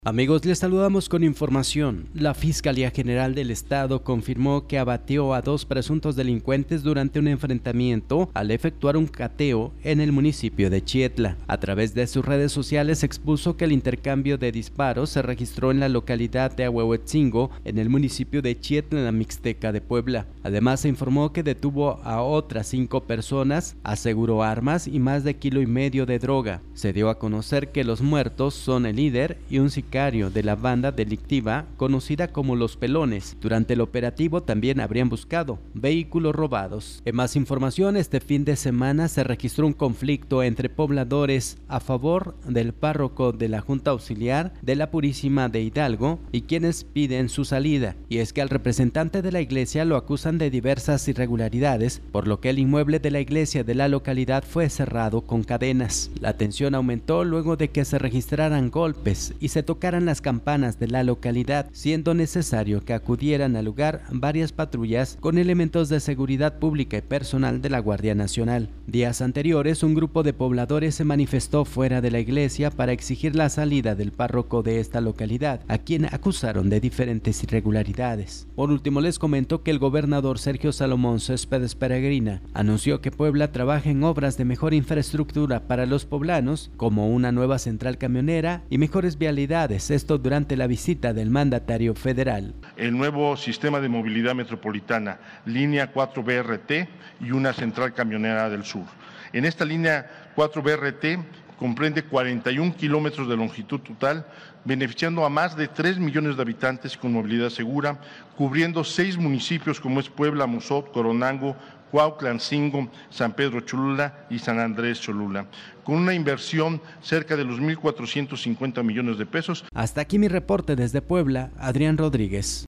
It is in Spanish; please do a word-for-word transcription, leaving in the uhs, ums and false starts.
Amigos, les saludamos con información. La Fiscalía General del Estado confirmó que abatió a dos presuntos delincuentes durante un enfrentamiento al efectuar un cateo en el municipio de Chietla. A través de sus redes sociales expuso que el intercambio de disparos se registró en la localidad de Ahuehuetzingo, en el municipio de Chietla, en la Mixteca de Puebla. Además, se informó que detuvo a otras cinco personas, aseguró armas y más de kilo y medio de droga. Se dio a conocer que los muertos son el líder y un sicario de la banda delictiva conocida como Los Pelones. Durante el operativo también habrían buscado vehículos robados. En más información, este fin de semana se registró un conflicto entre pobladores a favor del párroco de la Junta Auxiliar de la Purísima de Hidalgo y quienes piden su salida. Y es que al representante de la iglesia lo acusan de diversas irregularidades, por lo que el inmueble de la iglesia de la localidad fue cerrado con cadenas. La tensión aumentó luego de que se registraran golpes y se tocaran las campanas de la localidad, siendo necesario que acudieran al lugar varias patrullas con elementos de seguridad pública y personal de la Guardia Nacional. Días anteriores, un grupo de pobladores se manifestó fuera de la iglesia para exigir la salida del párroco de esta localidad, a quien acusaron de diferentes irregularidades. Por último, les comento que el gobernador Sergio Salomón Céspedes Peregrina anunció que Puebla trabaja en obras de mejor infraestructura para los poblanos, como una nueva central camionera y mejores vialidades. Esto durante la visita del mandatario federal. El nuevo sistema de movilidad metropolitana, línea cuatro B R T y una central camionera del sur. En esta línea cuatro B R T comprende cuarenta y un kilómetros de longitud total, beneficiando a más de tres millones de habitantes con movilidad segura, cubriendo seis municipios como es Puebla, Mozot, Coronango, Cuautlancingo, San Pedro Cholula y San Andrés Cholula, con una inversión cerca de los mil cuatrocientos cincuenta millones de pesos. Hasta aquí mi reporte desde Puebla, Adrián Rodríguez.